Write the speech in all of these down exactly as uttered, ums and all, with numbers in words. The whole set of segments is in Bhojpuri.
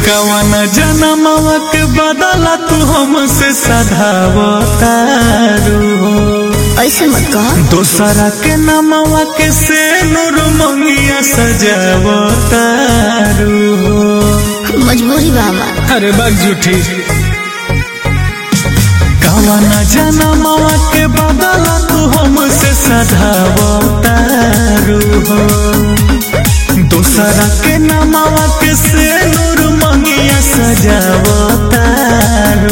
कवन जनमवा के बदला तू हमसे सधावतारू ऐसे मत कह। दोसरा के नमवा के से नूर मंगिया सजावतारू मजबूरी बा हमार। अरे बाग झूठी कवन जनमवा के बदला तू हमसे सधावतारू दोसरा के नमवा के से नूर मंगिया सजावतारू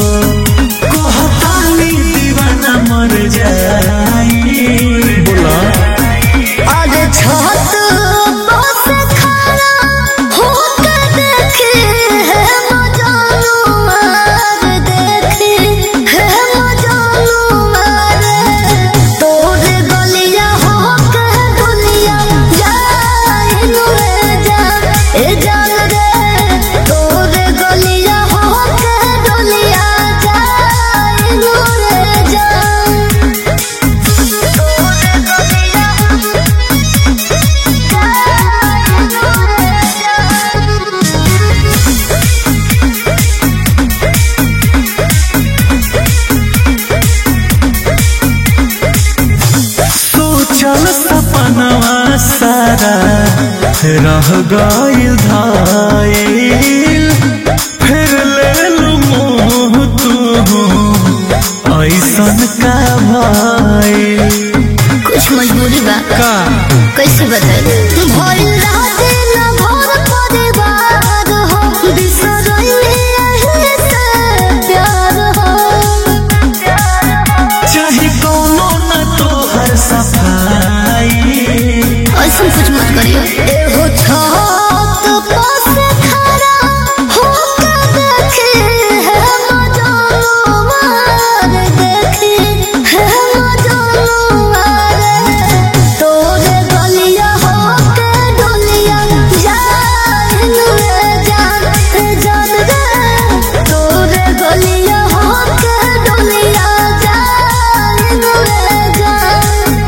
कहतानी दीवाना मर जाई बोला अरे छत बस खड़ा होके देखे है मजानू मार देखे है मजानू मार तोरे गलिया होके दुनिया जाए नुए जान ए जान रे तोरे गलिया होके दुनिया जाए नुए जान तोरे गलिया सोचल सपनवा सारा रह गइल धाइल फिर ले लू मोह तू ऐसन का भइल कुछ मजबूरी बा का कैसे बताई भइल राते न भोर परिवार हो बिसरइले एही से प्यार हो चाहे कोनो न तोहर सफाई ऐसा कुछ मत करियो एहो छत पास खड़ा होके देखे है मजानू मार देखे है मजानू मार तोरे गलिया होके दुनिया जान नुए जान जान रे तोरे गलिया होके दुनिया जान नुए जान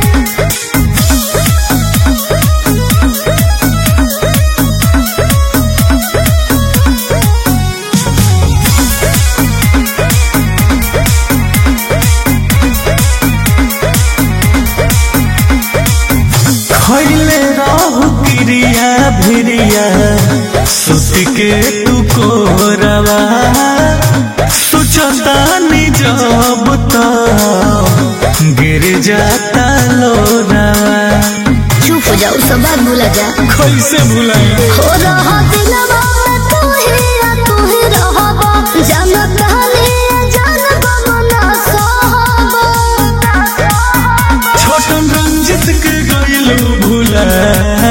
खैले रहू क्रिया भिरिया सुत के तू कोरवा सोचतानी जब तो गिर जाता लोरावा चुप हो जाओ सब बात भूला जा कैसे भुलाई हो रहा दिलवा में तू ही तू ही रहबा जानत हनी जानबा मना सहबा छोटन रंजित के गइलू भुला